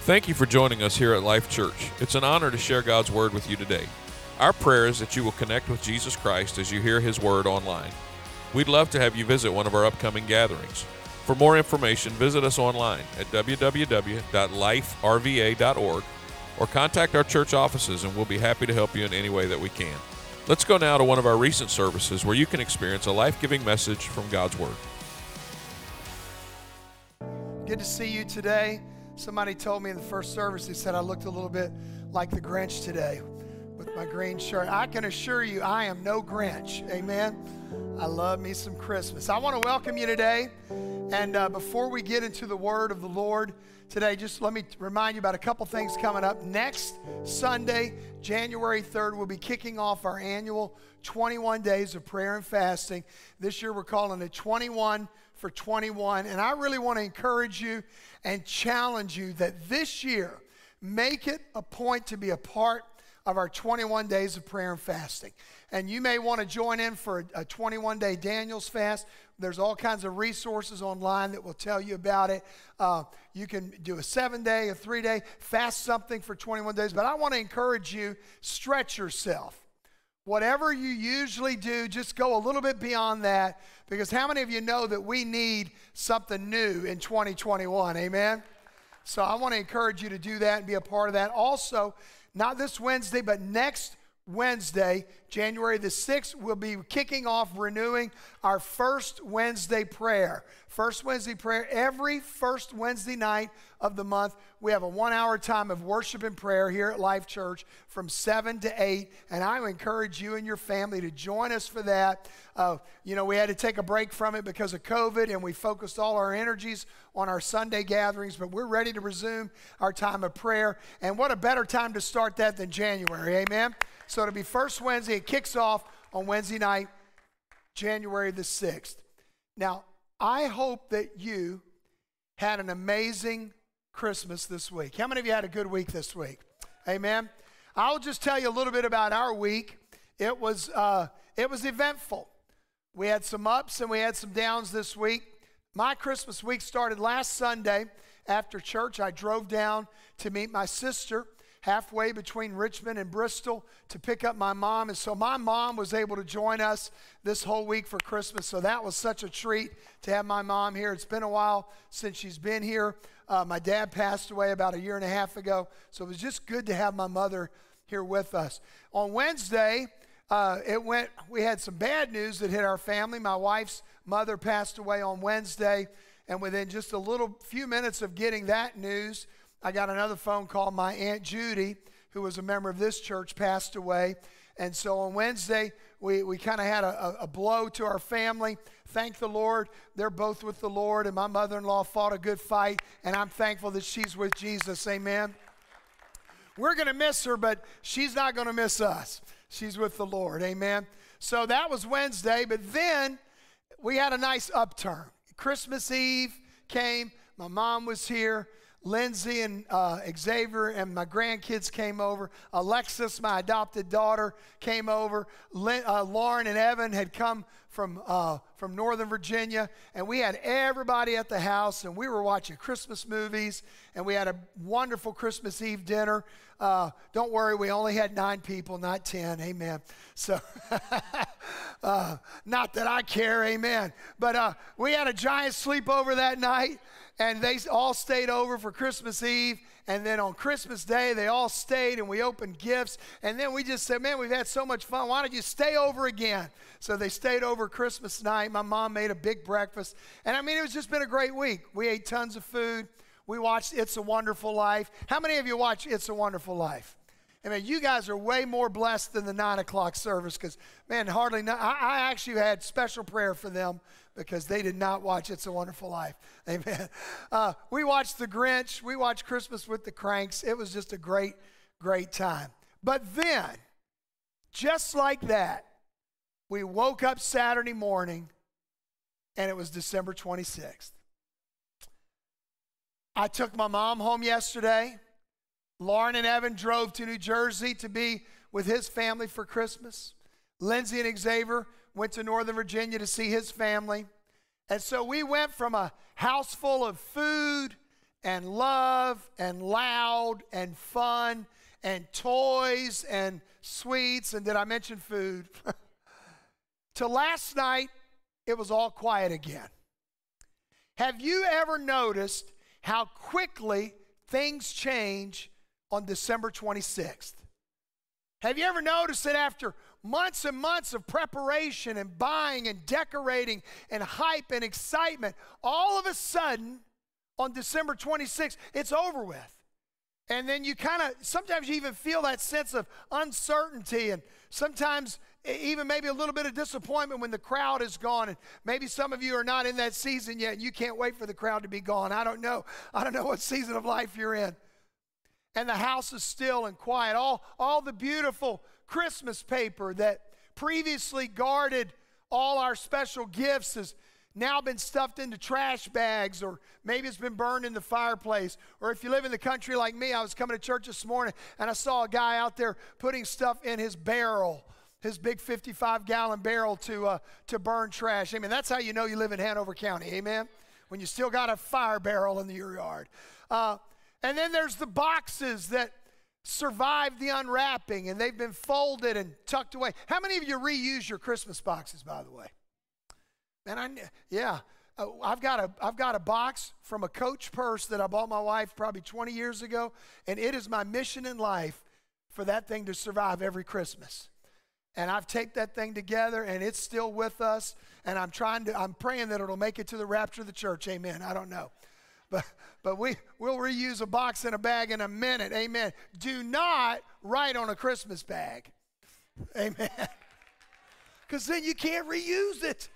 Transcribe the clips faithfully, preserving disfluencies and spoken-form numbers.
Thank you for joining us here at Life Church. It's an honor to share God's Word with you today. Our prayer is that you will connect with Jesus Christ as you hear His Word online. We'd love to have you visit one of our upcoming gatherings. For more information, visit us online at w w w dot life r v a dot org or contact our church offices and we'll be happy to help you in any way that we can. Let's go now to one of our recent services where you can experience a life-giving message from God's Word. Good to see you today. Somebody told me in the first service, they said I looked a little bit like the Grinch today with my green shirt. I can assure you I am no Grinch. Amen. I love me some Christmas. I want to welcome you today. And uh, before we get into the word of the Lord today, just let me remind you about a couple things coming up. Next Sunday, January third, we'll be kicking off our annual twenty-one days of prayer and fasting. This year we're calling it twenty-one for twenty-one. And I really want to encourage you and challenge you that this year, make it a point to be a part of our twenty-one days of prayer and fasting. And you may want to join in for a twenty-one day Daniel's fast. There's all kinds of resources online that will tell you about it. Uh, you can do a seven day, a three day, fast something for twenty-one days. But I want to encourage you, stretch yourself. Whatever you usually do, just go a little bit beyond that, because how many of you know that we need something new in twenty twenty-one? Amen? So I want to encourage you to do that and be a part of that. Also, not this Wednesday, but next Wednesday, January the sixth, we'll be kicking off renewing our first Wednesday prayer. First Wednesday prayer, every first Wednesday night of the month, we have a one-hour time of worship and prayer here at Life Church from seven to eight, and I encourage you and your family to join us for that. Uh, you know, we had to take a break from it because of COVID, and we focused all our energies on our Sunday gatherings, but we're ready to resume our time of prayer, and what a better time to start that than January, amen? So it'll be first Wednesday. It kicks off on Wednesday night, January the sixth. Now, I hope that you had an amazing Christmas this week. How many of you had a good week this week? Amen. I'll just tell you a little bit about our week. It was uh, it was eventful. We had some ups and we had some downs this week. My Christmas week started last Sunday after church. I drove down to meet my sister halfway between Richmond and Bristol to pick up my mom. And so my mom was able to join us this whole week for Christmas. So that was such a treat to have my mom here. It's been a while since she's been here. Uh, my dad passed away about a year and a half ago. So it was just good to have my mother here with us. On Wednesday, uh, it went. we had some bad news that hit our family. My wife's mother passed away on Wednesday. And within just a little few minutes of getting that news, I got another phone call. My Aunt Judy, who was a member of this church, passed away. And so on Wednesday, we, we kind of had a, a blow to our family. Thank the Lord. They're both with the Lord. And my mother-in-law fought a good fight. And I'm thankful that she's with Jesus. Amen. We're going to miss her, but she's not going to miss us. She's with the Lord. Amen. So that was Wednesday. But then we had a nice upturn. Christmas Eve came. My mom was here. Lindsay and uh, Xavier and my grandkids came over. Alexis, my adopted daughter, came over. Lin, uh, Lauren and Evan had come from uh, from Northern Virginia, and we had everybody at the house, and we were watching Christmas movies, and we had a wonderful Christmas Eve dinner. Uh, don't worry, we only had nine people, not ten. Amen. So, uh, not that I care. Amen. But uh, we had a giant sleepover that night. And they all stayed over for Christmas Eve. And then on Christmas Day, they all stayed and we opened gifts. And then we just said, man, we've had so much fun. Why don't you stay over again? So they stayed over Christmas night. My mom made a big breakfast. And I mean, it was just been a great week. We ate tons of food. We watched It's a Wonderful Life. How many of you watch It's a Wonderful Life? I mean, you guys are way more blessed than the nine o'clock service because, man, hardly, not, I, I actually had special prayer for them because they did not watch It's a Wonderful Life. Amen. Uh, we watched The Grinch. We watched Christmas with the Cranks. It was just a great, great time. But then, just like that, we woke up Saturday morning, and it was December twenty-sixth. I took my mom home yesterday. Lauren and Evan drove to New Jersey to be with his family for Christmas. Lindsay and Xavier went to Northern Virginia to see his family. And so we went from a house full of food and love and loud and fun and toys and sweets, and did I mention food? To last night, it was all quiet again. Have you ever noticed how quickly things change on December twenty-sixth? Have you ever noticed that after months and months of preparation and buying and decorating and hype and excitement, all of a sudden on December twenty-sixth, it's over with? And then you kind of, sometimes you even feel that sense of uncertainty, and sometimes even maybe a little bit of disappointment when the crowd is gone. And maybe some of you are not in that season yet, and you can't wait for the crowd to be gone. I don't know. I don't know what season of life you're in. And the house is still and quiet. All, all the beautiful Christmas paper that previously guarded all our special gifts has now been stuffed into trash bags, or maybe it's been burned in the fireplace. Or if you live in the country like me, I was coming to church this morning and I saw a guy out there putting stuff in his barrel, his big fifty-five gallon barrel to, uh, to burn trash. I mean, that's how you know you live in Hanover County, amen? When you still got a fire barrel in your yard. Uh, and then there's the boxes that survived the unwrapping, and they've been folded and tucked away. How many of you reuse your Christmas boxes, by the way? And I, yeah, uh, I've got a, I've got a box from a Coach purse that I bought my wife probably twenty years ago, and it is my mission in life for that thing to survive every Christmas. And I've taped that thing together, and it's still with us. And I'm trying to, I'm praying that it'll make it to the rapture of the church. Amen. I don't know, but but we we'll reuse a box and a bag in a minute. Amen. Do not write on a Christmas bag. Amen. Because then you can't reuse it.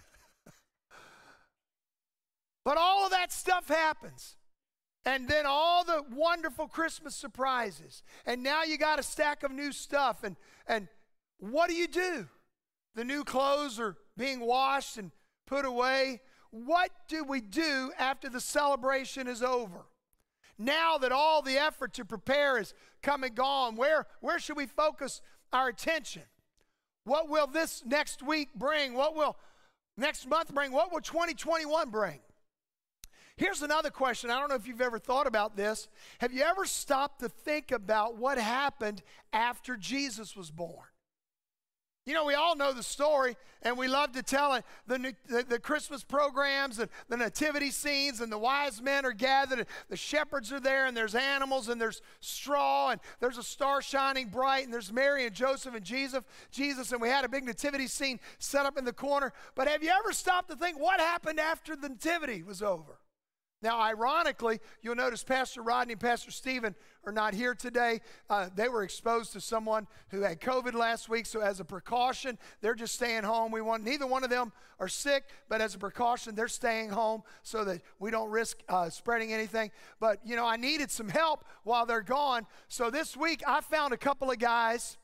But all of that stuff happens. And then all the wonderful Christmas surprises. And now you got a stack of new stuff. And, and what do you do? The new clothes are being washed and put away. What do we do after the celebration is over? Now that all the effort to prepare is come and gone, where, where should we focus our attention? What will this next week bring? What will next month bring? What will twenty twenty-one bring? Here's another question. I don't know if you've ever thought about this. Have you ever stopped to think about what happened after Jesus was born? You know, we all know the story, and we love to tell it. The, the, the Christmas programs and the nativity scenes, and the wise men are gathered, and the shepherds are there, and there's animals, and there's straw, and there's a star shining bright, and there's Mary and Joseph and Jesus, Jesus, and we had a big nativity scene set up in the corner. But have you ever stopped to think what happened after the nativity was over? Now, ironically, you'll notice Pastor Rodney and Pastor Stephen are not here today. Uh, they were exposed to someone who had COVID last week, so as a precaution, they're just staying home. We want neither one of them are sick, but as a precaution, they're staying home so that we don't risk uh, spreading anything. But, you know, I needed some help while they're gone, so this week I found a couple of guys.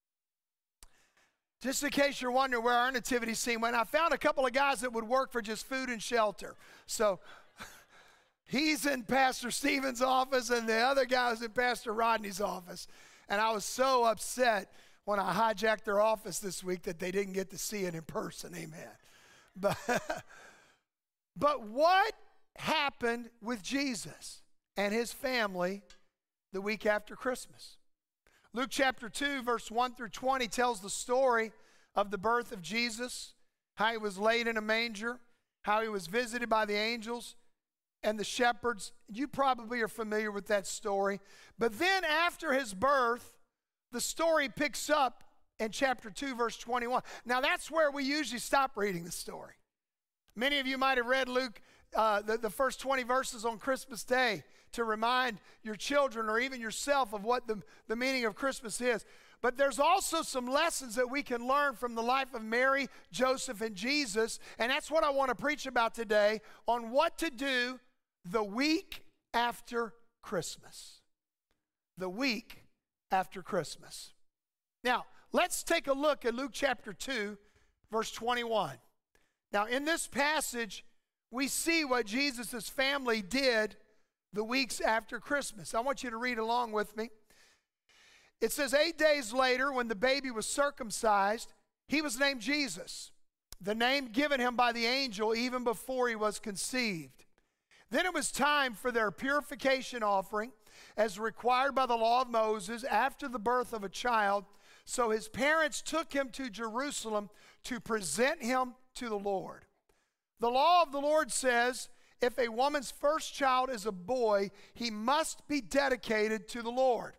Just in case you're wondering where our nativity scene went, I found a couple of guys that would work for just food and shelter. So he's in Pastor Stephen's office, and the other guy was in Pastor Rodney's office. And I was so upset when I hijacked their office this week that they didn't get to see it in person. Amen. But, but what happened with Jesus and his family the week after Christmas? Luke chapter two, verse one through twenty tells the story of the birth of Jesus, how he was laid in a manger, how he was visited by the angels and the shepherds. You probably are familiar with that story. But then after his birth, the story picks up in chapter two, verse twenty-one. Now that's where we usually stop reading the story. Many of you might have read Luke, uh, the, the first twenty verses on Christmas Day to remind your children or even yourself of what the, the meaning of Christmas is. But there's also some lessons that we can learn from the life of Mary, Joseph, and Jesus. And that's what I want to preach about today, on what to do the week after Christmas. The week after Christmas. Now, let's take a look at Luke chapter two, verse twenty-one. Now, in this passage, we see what Jesus' family did the weeks after Christmas. I want you to read along with me. It says, eight days later, when the baby was circumcised, he was named Jesus, the name given him by the angel even before he was conceived. Then it was time for their purification offering, as required by the law of Moses, after the birth of a child. So his parents took him to Jerusalem to present him to the Lord. The law of the Lord says, if a woman's first child is a boy, he must be dedicated to the Lord.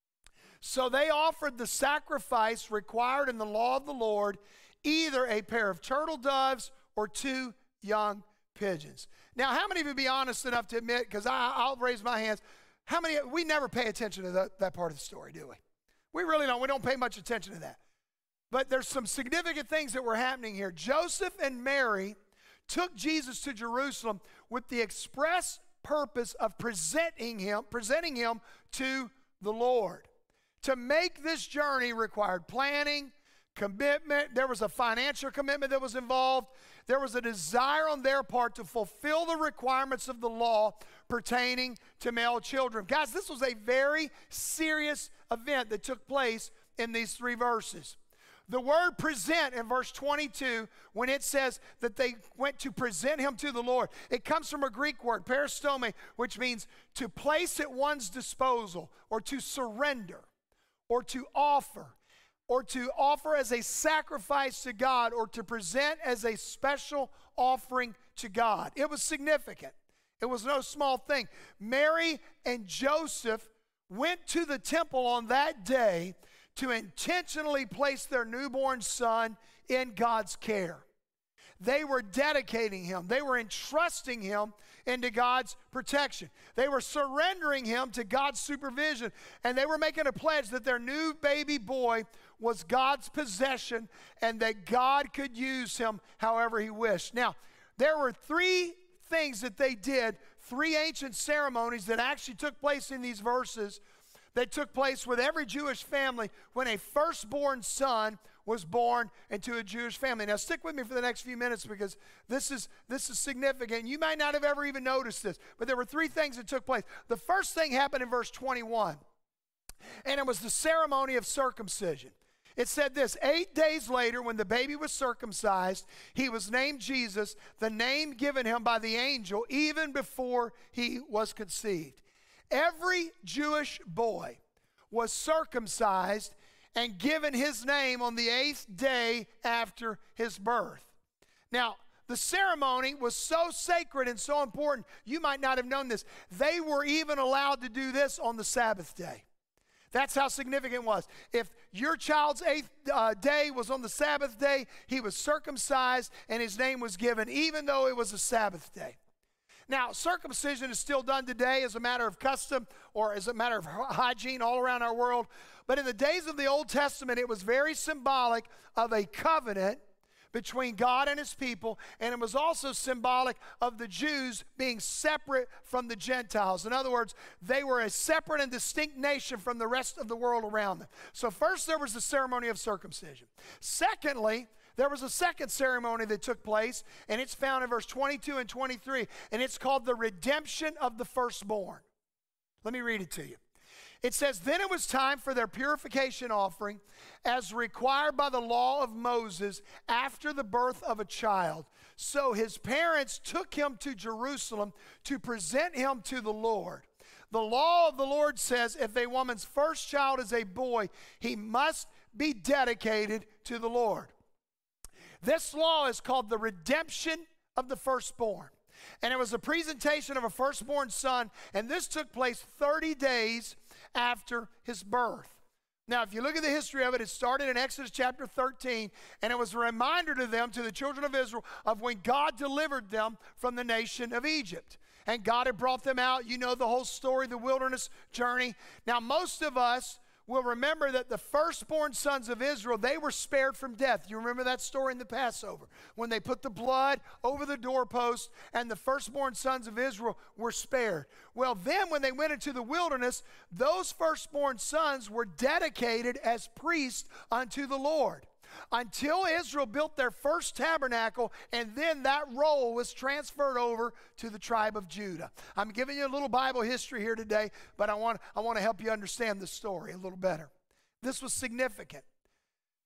So they offered the sacrifice required in the law of the Lord, either a pair of turtle doves or two young pigeons. Now, how many of you be honest enough to admit, because I'll raise my hands, how many, we never pay attention to that, that part of the story, do we? We really don't. We don't pay much attention to that. But there's some significant things that were happening here. Joseph and Mary took Jesus to Jerusalem with the express purpose of presenting him, presenting him to the Lord. To make this journey required planning, commitment. There was a financial commitment that was involved. There was a desire on their part to fulfill the requirements of the law pertaining to male children. Guys, this was a very serious event that took place in these three verses. The word present in verse twenty-two, when it says that they went to present him to the Lord, it comes from a Greek word, peristome, which means to place at one's disposal, or to surrender, or to offer, or to offer as a sacrifice to God, or to present as a special offering to God. It was significant. It was no small thing. Mary and Joseph went to the temple on that day to intentionally place their newborn son in God's care. They were dedicating him. They were entrusting him into God's protection. They were surrendering him to God's supervision. And they were making a pledge that their new baby boy was God's possession and that God could use him however he wished. Now, there were three things that they did, three ancient ceremonies that actually took place in these verses that took place with every Jewish family when a firstborn son was born into a Jewish family. Now stick with me for the next few minutes because this is, this is significant. You might not have ever even noticed this, but there were three things that took place. The first thing happened in verse twenty-one, and it was the ceremony of circumcision. It said this: eight days later, when the baby was circumcised, he was named Jesus, the name given him by the angel even before he was conceived. Every Jewish boy was circumcised and given his name on the eighth day after his birth. Now, the ceremony was so sacred and so important, you might not have known this. They were even allowed to do this on the Sabbath day. That's how significant it was. If your child's eighth uh, day was on the Sabbath day, he was circumcised and his name was given, even though it was a Sabbath day. Now, circumcision is still done today as a matter of custom or as a matter of hygiene all around our world. But in the days of the Old Testament, it was very symbolic of a covenant between God and his people, and it was also symbolic of the Jews being separate from the Gentiles. In other words, they were a separate and distinct nation from the rest of the world around them. So first there was the ceremony of circumcision. Secondly, there was a second ceremony that took place, and it's found in verse twenty-two and twenty-three, and it's called the redemption of the firstborn. Let me read it to you. It says, then it was time for their purification offering as required by the law of Moses after the birth of a child. So his parents took him to Jerusalem to present him to the Lord. The law of the Lord says if a woman's first child is a boy, he must be dedicated to the Lord. This law is called the redemption of the firstborn. And it was a presentation of a firstborn son, and this took place thirty days after his birth. Now, if you look at the history of it, it started in Exodus chapter thirteen, and it was a reminder to them, to the children of Israel, of when God delivered them from the nation of Egypt. And God had brought them out. You know the whole story, the wilderness journey. Now, most of us will remember that the firstborn sons of Israel, they were spared from death. You remember that story in the Passover when they put the blood over the doorpost and the firstborn sons of Israel were spared. Well, then when they went into the wilderness, those firstborn sons were dedicated as priests unto the Lord until Israel built their first tabernacle, and then that role was transferred over to the tribe of Judah. I'm giving you a little Bible history here today, but I want, I want to help you understand the story a little better. This was significant.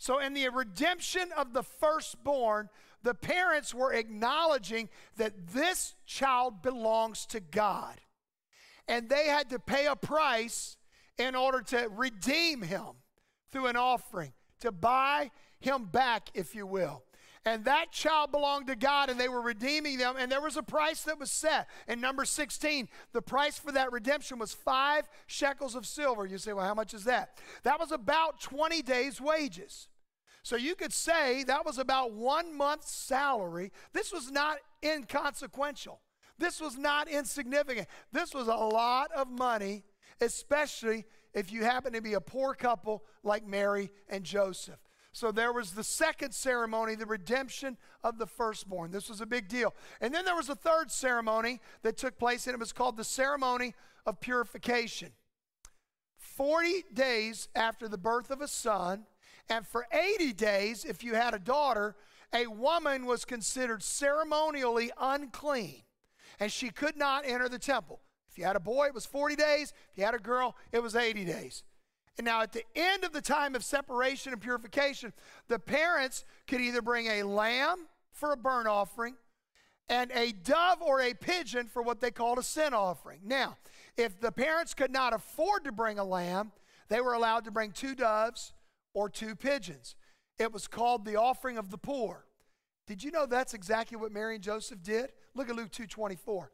So in the redemption of the firstborn, the parents were acknowledging that this child belongs to God. And they had to pay a price in order to redeem him through an offering, to buy him back, if you will. And that child belonged to God, and they were redeeming them, and there was a price that was set. In number sixteen, the price for that redemption was five shekels of silver. You say, well, how much is that? That was about twenty days' wages. So you could say that was about one month's salary. This was not inconsequential. This was not insignificant. This was a lot of money, especially if you happen to be a poor couple like Mary and Joseph. So there was the second ceremony, the redemption of the firstborn. This was a big deal. And then there was a third ceremony that took place, and it was called the ceremony of purification. forty days after the birth of a son, and for eighty days, if you had a daughter, a woman was considered ceremonially unclean, and she could not enter the temple. If you had a boy, it was forty days. If you had a girl, it was eighty days. And now at the end of the time of separation and purification, the parents could either bring a lamb for a burnt offering and a dove or a pigeon for what they called a sin offering. Now, if the parents could not afford to bring a lamb, they were allowed to bring two doves or two pigeons. It was called the offering of the poor. Did you know that's exactly what Mary and Joseph did? Look at Luke two twenty-four.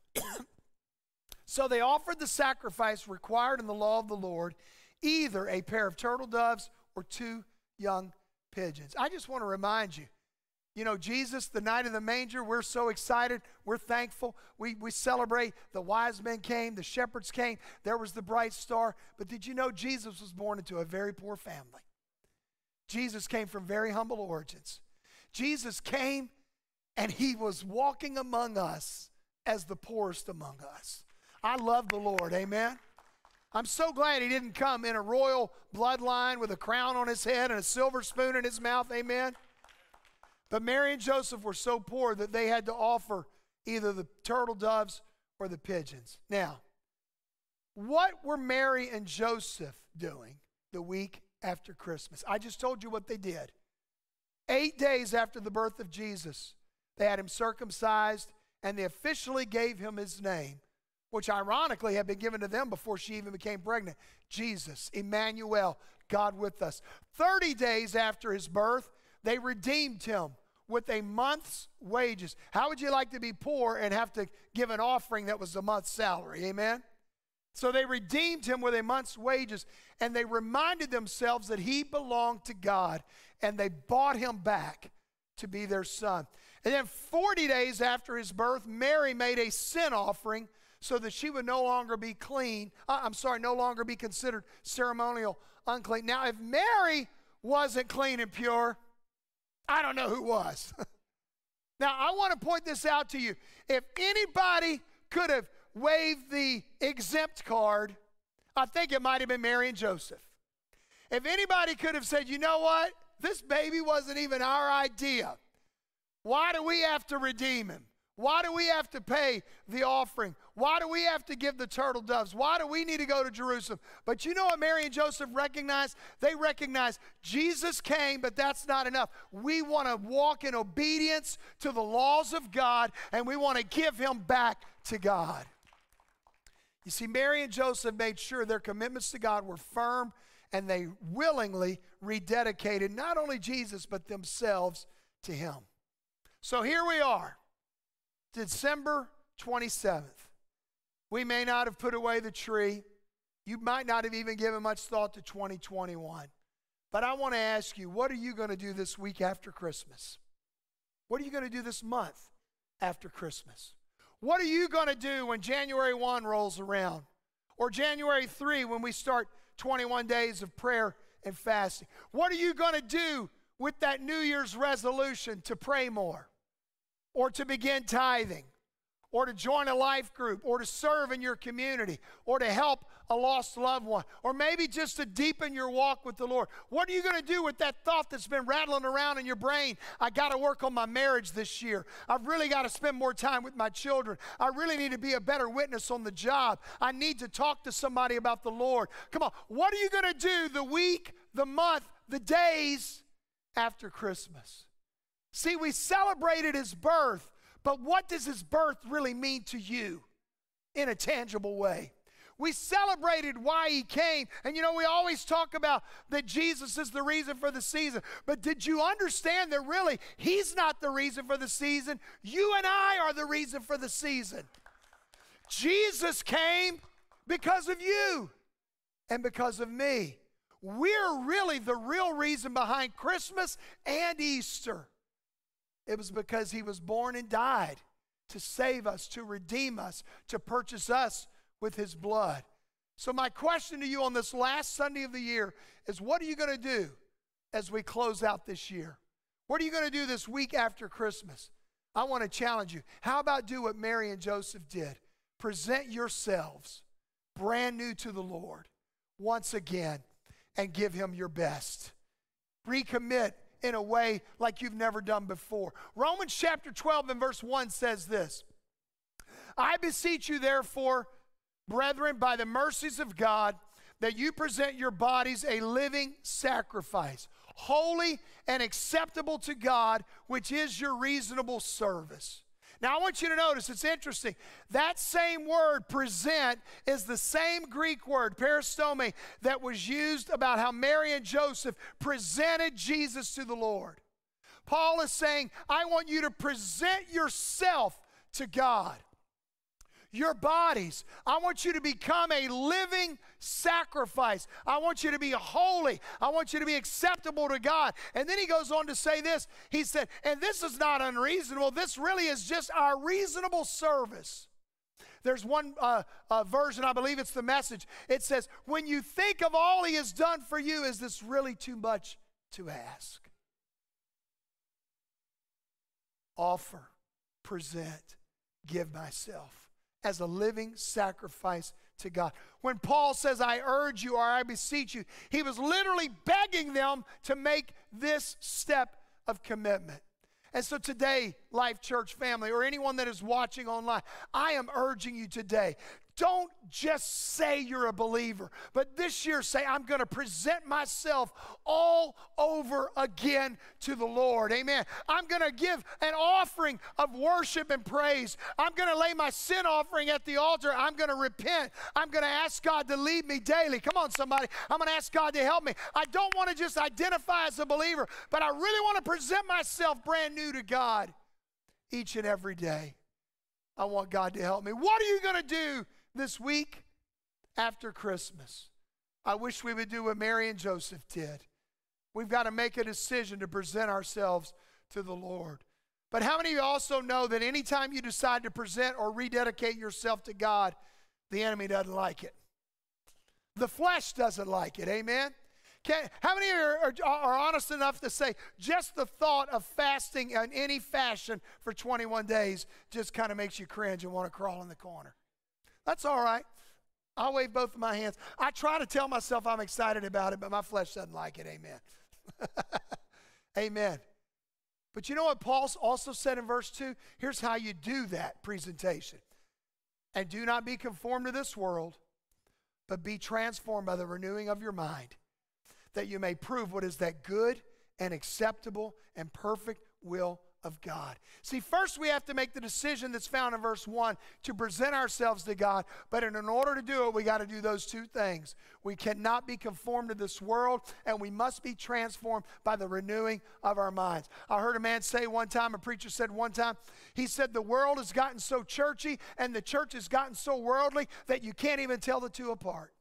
So they offered the sacrifice required in the law of the Lord, either a pair of turtle doves or two young pigeons. I just want to remind you, you know, Jesus, the night of the manger, we're so excited. We're thankful. We, we celebrate. The wise men came. The shepherds came. There was the bright star. But did you know Jesus was born into a very poor family? Jesus came from very humble origins. Jesus came and he was walking among us as the poorest among us. I love the Lord. Amen. I'm so glad he didn't come in a royal bloodline with a crown on his head and a silver spoon in his mouth. Amen. But Mary and Joseph were so poor that they had to offer either the turtle doves or the pigeons. Now, what were Mary and Joseph doing the week after Christmas? I just told you what they did. Eight days after the birth of Jesus, they had him circumcised, and they officially gave him his name, which ironically had been given to them before she even became pregnant. Jesus, Emmanuel, God with us. thirty days after his birth, they redeemed him with a month's wages. How would you like to be poor and have to give an offering that was a month's salary? Amen? So they redeemed him with a month's wages, and they reminded themselves that he belonged to God, and they bought him back to be their son. And then forty days after his birth, Mary made a sin offering so that she would no longer be clean. Uh, I'm sorry, no longer be considered ceremonial unclean. Now, if Mary wasn't clean and pure, I don't know who was. Now, I want to point this out to you. If anybody could have waved the exempt card, I think it might have been Mary and Joseph. If anybody could have said, you know what? This baby wasn't even our idea. Why do we have to redeem him? Why do we have to pay the offering? Why do we have to give the turtle doves? Why do we need to go to Jerusalem? But you know what Mary and Joseph recognized? They recognized Jesus came, but that's not enough. We want to walk in obedience to the laws of God, and we want to give him back to God. You see, Mary and Joseph made sure their commitments to God were firm, and they willingly rededicated not only Jesus, but themselves to him. So here we are. December twenty-seventh. We may not have put away the tree. You might not have even given much thought to twenty twenty-one. But I want to ask you, what are you going to do this week after Christmas? What are you going to do this month after Christmas? What are you going to do when January first rolls around? Or January third when we start twenty-one days of prayer and fasting? What are you going to do with that New Year's resolution to pray more? Or to begin tithing, or to join a life group, or to serve in your community, or to help a lost loved one, or maybe just to deepen your walk with the Lord? What are you going to do with that thought that's been rattling around in your brain? I got to work on my marriage this year. I've really got to spend more time with my children. I really need to be a better witness on the job. I need to talk to somebody about the Lord. Come on, what are you going to do the week, the month, the days after Christmas. See, we celebrated his birth, but what does his birth really mean to you in a tangible way? We celebrated why he came. And you know, we always talk about that Jesus is the reason for the season. But did you understand that really he's not the reason for the season? You and I are the reason for the season. Jesus came because of you and because of me. We're really the real reason behind Christmas and Easter. It was because he was born and died to save us, to redeem us, to purchase us with his blood. So my question to you on this last Sunday of the year is, what are you going to do as we close out this year? What are you going to do this week after Christmas? I want to challenge you. How about do what Mary and Joseph did? Present yourselves brand new to the Lord once again and give him your best. Recommit in a way like you've never done before. Romans chapter twelve and verse one says this: I beseech you therefore, brethren, by the mercies of God, that you present your bodies a living sacrifice, holy and acceptable to God, which is your reasonable service. Now, I want you to notice, it's interesting. That same word, present, is the same Greek word, peristome, that was used about how Mary and Joseph presented Jesus to the Lord. Paul is saying, I want you to present yourself to God. Your bodies. I want you to become a living sacrifice. I want you to be holy. I want you to be acceptable to God. And then he goes on to say this. He said, and this is not unreasonable. This really is just our reasonable service. There's one uh, uh, version, I believe it's the Message. It says, when you think of all he has done for you, is this really too much to ask? Offer, present, give myself as a living sacrifice to God. When Paul says, I urge you or I beseech you, he was literally begging them to make this step of commitment. And so today, Life Church family, or anyone that is watching online, I am urging you today, don't just say you're a believer, but this year say, I'm going to present myself all over again to the Lord. Amen. I'm going to give an offering of worship and praise. I'm going to lay my sin offering at the altar. I'm going to repent. I'm going to ask God to lead me daily. Come on, somebody. I'm going to ask God to help me. I don't want to just identify as a believer, but I really want to present myself brand new to God each and every day. I want God to help me. What are you going to do this week after Christmas? I wish we would do what Mary and Joseph did. We've got to make a decision to present ourselves to the Lord. But how many of you also know that anytime you decide to present or rededicate yourself to God, the enemy doesn't like it? The flesh doesn't like it, amen? Can, how many are, are, are honest enough to say just the thought of fasting in any fashion for twenty-one days just kind of makes you cringe and want to crawl in the corner? That's all right. I'll wave both of my hands. I try to tell myself I'm excited about it, but my flesh doesn't like it. Amen. Amen. But you know what Paul also said in verse two? Here's how you do that presentation. And do not be conformed to this world, but be transformed by the renewing of your mind, that you may prove what is that good and acceptable and perfect will of God. See, first we have to make the decision that's found in verse one to present ourselves to God. But in order to do it, we got to do those two things. We cannot be conformed to this world, and we must be transformed by the renewing of our minds. I heard a man say one time, a preacher said one time, he said the world has gotten so churchy and the church has gotten so worldly that you can't even tell the two apart.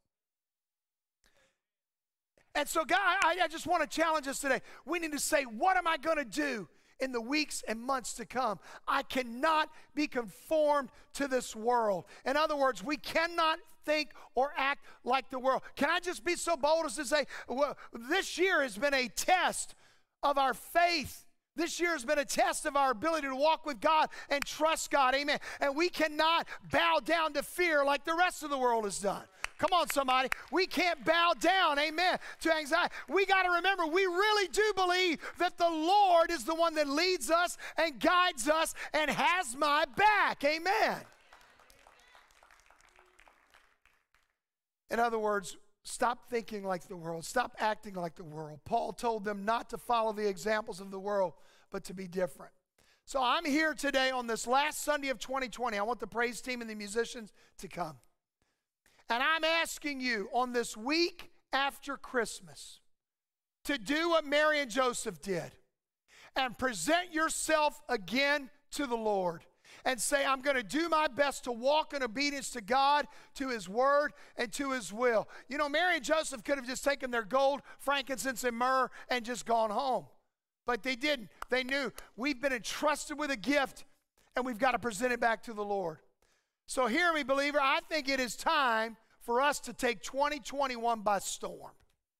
And so, God, I, I just want to challenge us today. We need to say, what am I going to do in the weeks and months to come? I cannot be conformed to this world. In other words, we cannot think or act like the world. Can I just be so bold as to say, well, this year has been a test of our faith. This year has been a test of our ability to walk with God and trust God. Amen. And we cannot bow down to fear like the rest of the world has done. Come on, somebody. We can't bow down, amen, to anxiety. We got to remember, we really do believe that the Lord is the one that leads us and guides us and has my back. Amen. In other words, stop thinking like the world. Stop acting like the world. Paul told them not to follow the examples of the world, but to be different. So I'm here today on this last Sunday of twenty twenty. I want the praise team and the musicians to come. And I'm asking you on this week after Christmas to do what Mary and Joseph did and present yourself again to the Lord and say, I'm going to do my best to walk in obedience to God, to His Word, and to His will. You know, Mary and Joseph could have just taken their gold, frankincense, and myrrh and just gone home. But they didn't. They knew we've been entrusted with a gift and we've got to present it back to the Lord. So hear me, believer, I think it is time for us to take twenty twenty-one by storm.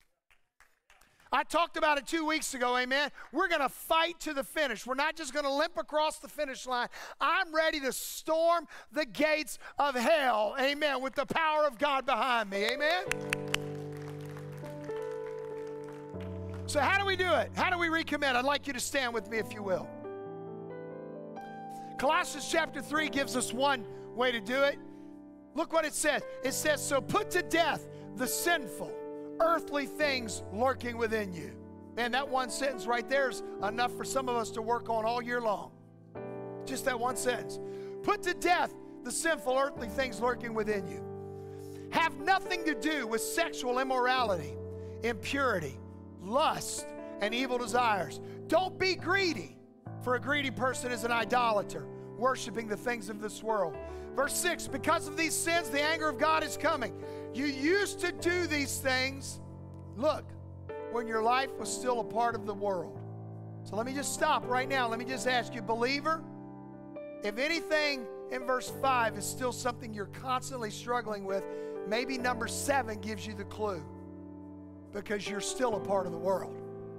I talked about it two weeks ago, amen. We're going to fight to the finish. We're not just going to limp across the finish line. I'm ready to storm the gates of hell, amen, with the power of God behind me, amen. So how do we do it? How do we recommit? I'd like you to stand with me if you will. Colossians chapter three gives us one way to do it. Look what it says. It says, so put to death the sinful, earthly things lurking within you. Man, that one sentence right there is enough for some of us to work on all year long. Just that one sentence. Put to death the sinful, earthly things lurking within you. Have nothing to do with sexual immorality, impurity, lust, and evil desires. Don't be greedy, for a greedy person is an idolater, worshiping the things of this world. Verse six, because of these sins, the anger of God is coming. You used to do these things, look, when your life was still a part of the world. So let me just stop right now. Let me just ask you, believer, if anything in verse five is still something you're constantly struggling with, maybe number seven gives you the clue, because you're still a part of the world.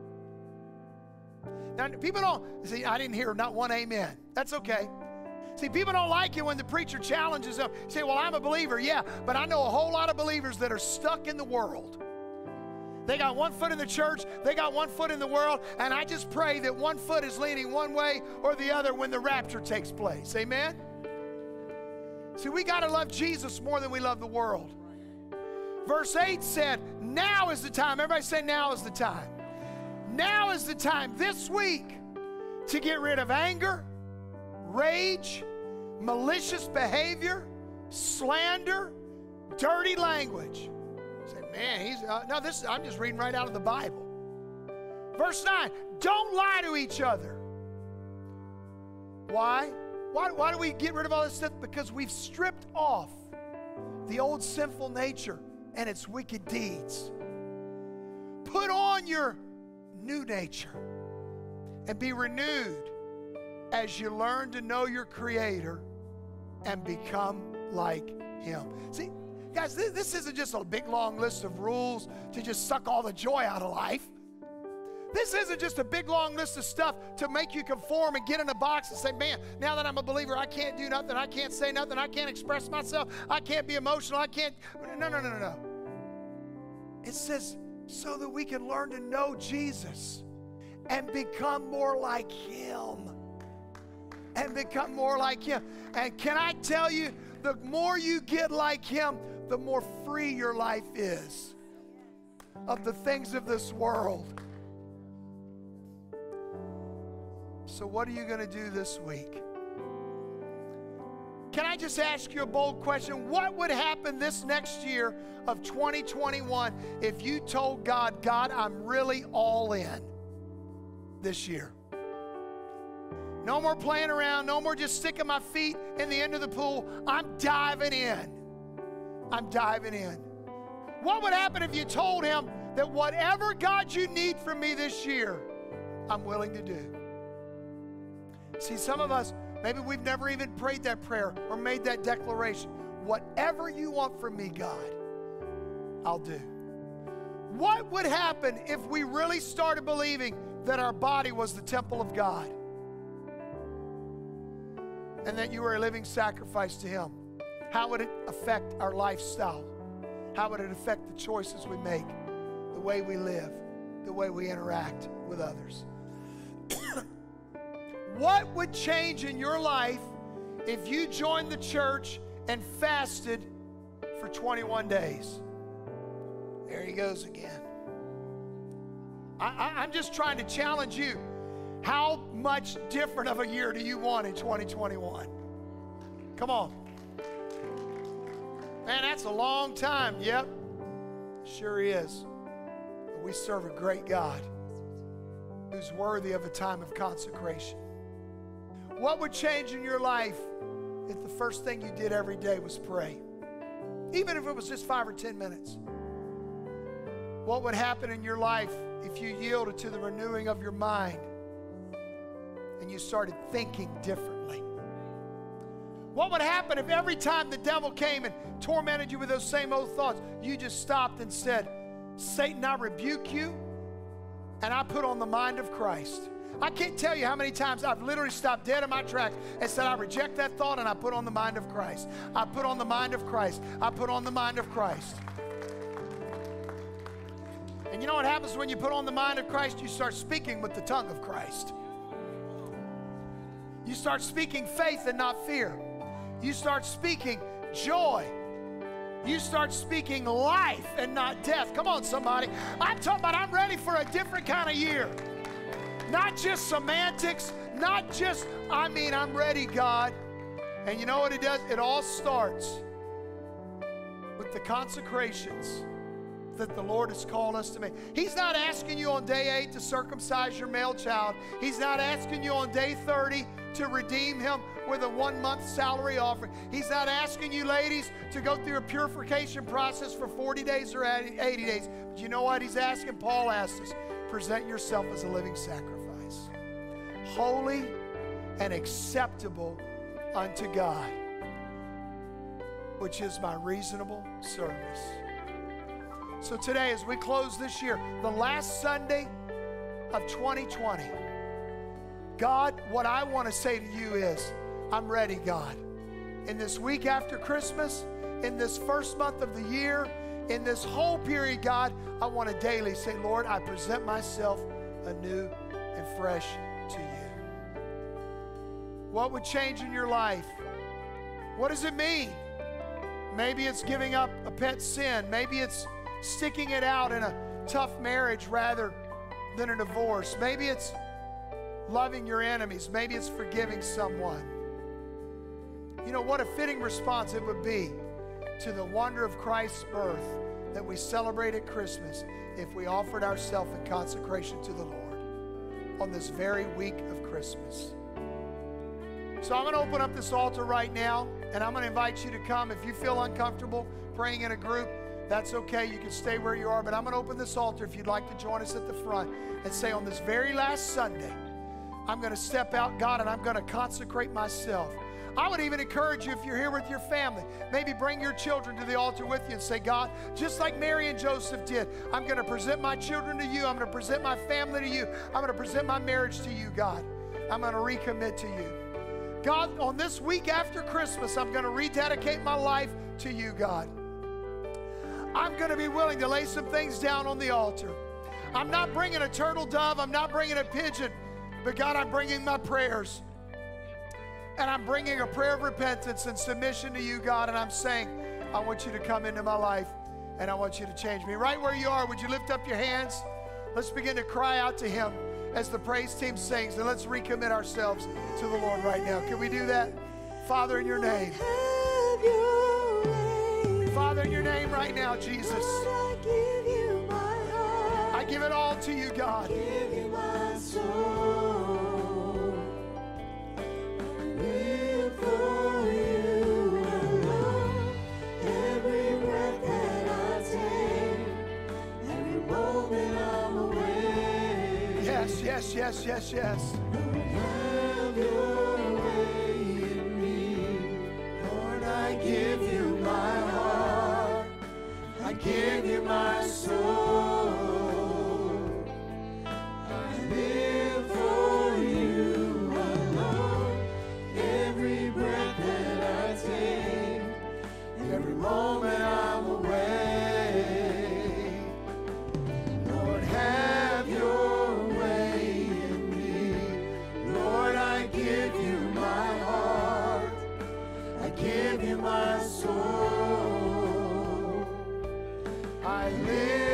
Now, people don't, see, I didn't hear not one amen. That's okay. See, people don't like it when the preacher challenges them. You say, well, I'm a believer. Yeah, but I know a whole lot of believers that are stuck in the world. They got one foot in the church, they got one foot in the world, and I just pray that one foot is leaning one way or the other when the rapture takes place. Amen? See, we got to love Jesus more than we love the world. Verse eight said, now is the time. Everybody say, now is the time. Now is the time this week to get rid of anger, rage, malicious behavior, slander, dirty language. Say, man, he's uh, no. This I'm just reading right out of the Bible. Verse nine: don't lie to each other. Why? Why? Why do we get rid of all this stuff? Because we've stripped off the old sinful nature and its wicked deeds. Put on your new nature and be renewed as you learn to know your Creator and become like Him. See, guys, this, this isn't just a big long list of rules to just suck all the joy out of life. This isn't just a big long list of stuff to make you conform and get in a box and say, man, now that I'm a believer, I can't do nothing, I can't say nothing, I can't express myself, I can't be emotional, I can't. No, no, no, no, no. It says so that we can learn to know Jesus and become more like Him. And become more like Him. And can I tell you, the more you get like Him, the more free your life is of the things of this world. So what are you going to do this week? Can I just ask you a bold question? What would happen this next year of twenty twenty-one if you told God, God, I'm really all in this year? No more playing around. No more just sticking my feet in the end of the pool. I'm diving in. I'm diving in. What would happen if you told Him that whatever, God, you need from me this year, I'm willing to do? See, some of us, maybe we've never even prayed that prayer or made that declaration. Whatever you want from me, God, I'll do. What would happen if we really started believing that our body was the temple of God? And that you were a living sacrifice to Him? How would it affect our lifestyle? How would it affect the choices we make, the way we live, the way we interact with others? What would change in your life if you joined the church and fasted for twenty-one days? There he goes again. I, I, I'm just trying to challenge you. How much different of a year do you want in twenty twenty-one? Come on. Man, that's a long time. Yep, sure is. But we serve a great God who's worthy of a time of consecration. What would change in your life if the first thing you did every day was pray? Even if it was just five or ten minutes. What would happen in your life if you yielded to the renewing of your mind and you started thinking differently? What would happen if every time the devil came and tormented you with those same old thoughts, you just stopped and said, Satan, I rebuke you, and I put on the mind of Christ. I can't tell you how many times I've literally stopped dead in my tracks and said, I reject that thought and I put on the mind of Christ. I put on the mind of Christ. I put on the mind of Christ. And you know what happens when you put on the mind of Christ? You start speaking with the tongue of Christ. You start speaking faith and not fear. You start speaking joy. You start speaking life and not death. Come on, somebody. I'm talking about I'm ready for a different kind of year. Not just semantics, not just, I mean, I'm ready, God. And you know what it does? It all starts with the consecrations that the Lord has called us to make. He's not asking you on day eight to circumcise your male child. He's not asking you on day thirty to redeem him with a one-month salary offering. He's not asking you, ladies, to go through a purification process for forty days or eighty days. But you know what he's asking? Paul asks us, present yourself as a living sacrifice, holy and acceptable unto God, which is my reasonable service. So today, as we close this year, the last Sunday of twenty twenty, God, what I want to say to you is, I'm ready, God. In this week after Christmas, in this first month of the year, in this whole period, God, I want to daily say, Lord, I present myself anew and fresh to you. What would change in your life? What does it mean? Maybe it's giving up a pet sin. Maybe it's sticking it out in a tough marriage rather than a divorce. Maybe it's loving your enemies. Maybe it's forgiving someone. You know, what a fitting response it would be to the wonder of Christ's birth that we celebrate at Christmas if we offered ourselves in consecration to the Lord on this very week of Christmas. So I'm going to open up this altar right now, and I'm going to invite you to come. If you feel uncomfortable praying in a group, that's okay. You can stay where you are, but I'm going to open this altar if you'd like to join us at the front and say, on this very last Sunday, I'm going to step out, God, and I'm going to consecrate myself. I would even encourage you, if you're here with your family, maybe bring your children to the altar with you and say, God, just like Mary and Joseph did, I'm going to present my children to you. I'm going to present my family to you. I'm going to present my marriage to you, God. I'm going to recommit to you. God, on this week after Christmas, I'm going to rededicate my life to you, God. I'm going to be willing to lay some things down on the altar. I'm not bringing a turtle dove. I'm not bringing a pigeon. But God, I'm bringing my prayers. And I'm bringing a prayer of repentance and submission to you, God. And I'm saying, I want you to come into my life and I want you to change me. Right where you are, would you lift up your hands? Let's begin to cry out to him as the praise team sings. And let's recommit ourselves to the Lord right now. Can we do that? Father, in your name. Father, in your name right now, Jesus. I give you my heart. I give it all to you, God. Give you my soul. Live for you alone. Every breath that I take, every moment I'm away. Yes, yes, yes, yes, yes. Have your way in me. Lord, I give you my heart. I give you my soul. I live for you alone. Every breath that I take, every moment I'm away. Lord, have your way in me. Lord, I give you my heart. I give you my soul. I live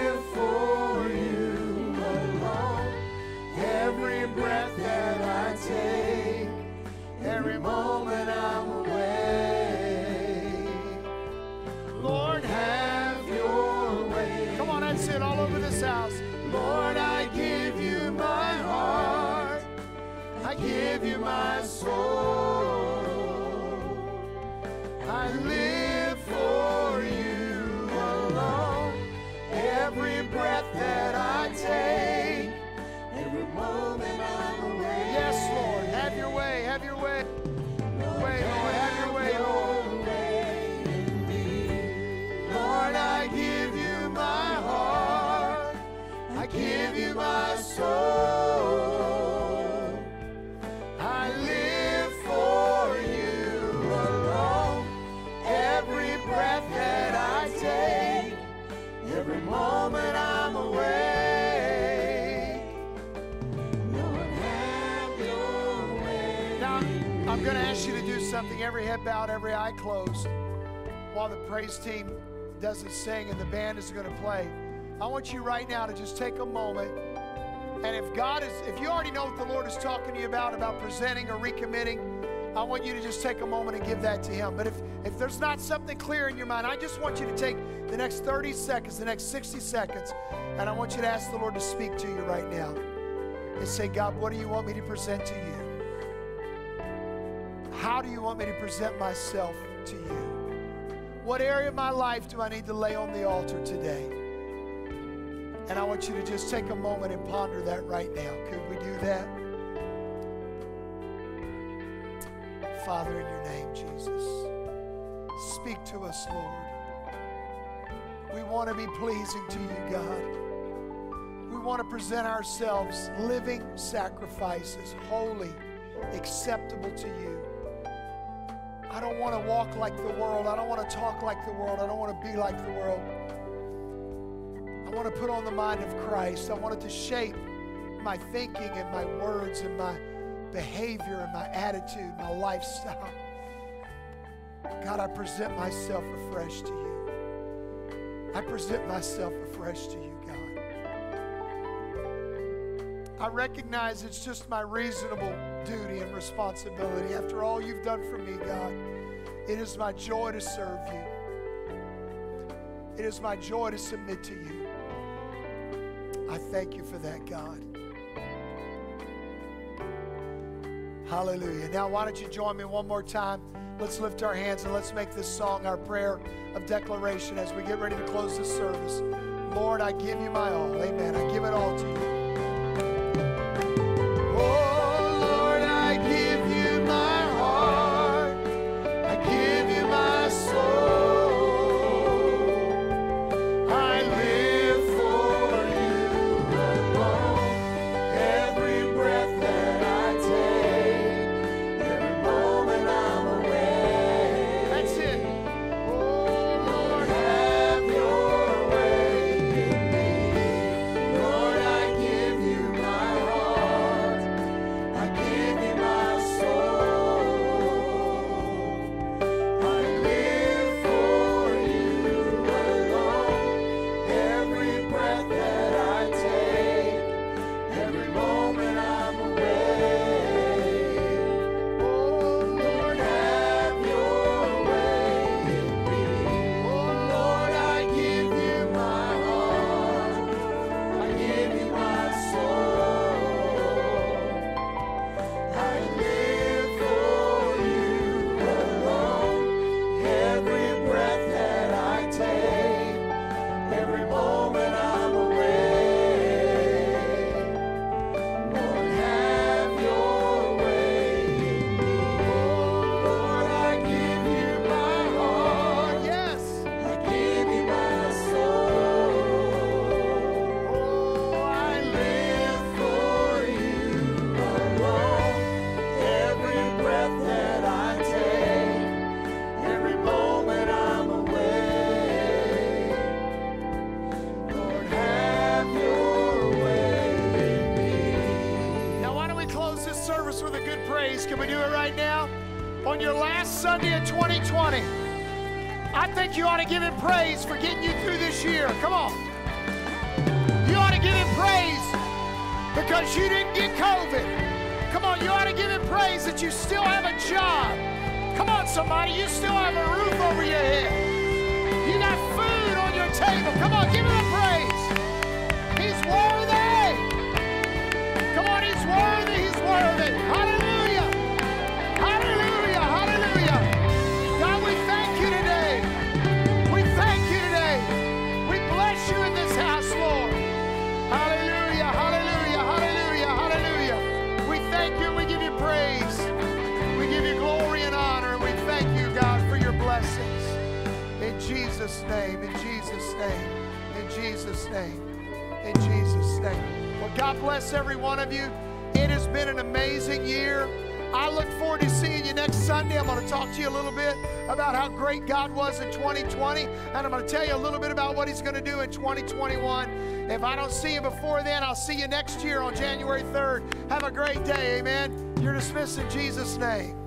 I'm going to ask you to do something. Every head bowed, every eye closed. While the praise team doesn't sing and the band is going to play, I want you right now to just take a moment. And if God is, if you already know what the Lord is talking to you about, about presenting or recommitting, I want you to just take a moment and give that to Him. But if, if there's not something clear in your mind, I just want you to take the next thirty seconds, the next sixty seconds, and I want you to ask the Lord to speak to you right now. And say, God, what do you want me to present to you? How do you want me to present myself to you? What area of my life do I need to lay on the altar today? And I want you to just take a moment and ponder that right now. Could we do that? Father, in your name, Jesus, speak to us, Lord. We want to be pleasing to you, God. We want to present ourselves living sacrifices, holy, acceptable to you. I don't want to walk like the world. I don't want to talk like the world. I don't want to be like the world. I want to put on the mind of Christ. I want it to shape my thinking and my words and my behavior and my attitude, my lifestyle. God, I present myself afresh to you. I present myself afresh to you, God. I recognize it's just my reasonable duty and responsibility. After all you've done for me, God, it is my joy to serve you. It is my joy to submit to you. I thank you for that, God. Hallelujah. Now, why don't you join me one more time? Let's lift our hands and let's make this song our prayer of declaration as we get ready to close this service. Lord, I give you my all. Amen. I give it all to you. Oh, Lord, I give you my heart. I give you my soul. I live for you alone. Every breath that I take, every moment I'm awake. That's it. Oh, Lord, have your way in me. Lord, I give you my heart. I give you my soul. I live for you alone. Every breath that I take, every moment I'm awake. Oh, Lord, have your way in me. Oh, Lord, I give you my heart. I give you my soul. I live for you alone. Every breath that I take, every moment I'm awake. Lord, have your way in me. Lord, I give you my heart. Yes. I give you my soul. Oh, I live for you alone. Every breath that I take, every moment I'm awake. Lord, have your way in me. Now, why don't we close this service with a good praise? Can we do it right now? On your last Sunday of twenty twenty, I think you ought to give Him praise for getting you through this year. Come on. You ought to give Him praise because you didn't get COVID. Come on, you ought to give Him praise that you still have a job. Come on, somebody, you still have a roof over your head. You got food on your table. Come on, give Him a praise. He's worthy. Come on, He's worthy. He's worthy. Hallelujah. Hallelujah. Hallelujah. God, we thank you today. We thank you today. We bless you in this house, Lord. Hallelujah. Hallelujah. Hallelujah. Hallelujah. We thank you and we give you praise. We give you glory and honor, and we thank you, God, for your blessings. In Jesus' name, in Jesus' name, in Jesus' name, in Jesus' name. Well, God bless every one of you. It has been an amazing year. I look forward to seeing you next Sunday. I'm going to talk to you a little bit about how great God was in twenty twenty, and I'm going to tell you a little bit about what He's going to do in twenty twenty-one. If I don't see you before then, I'll see you next year on January third. Have a great day, amen. You're dismissed in Jesus' name.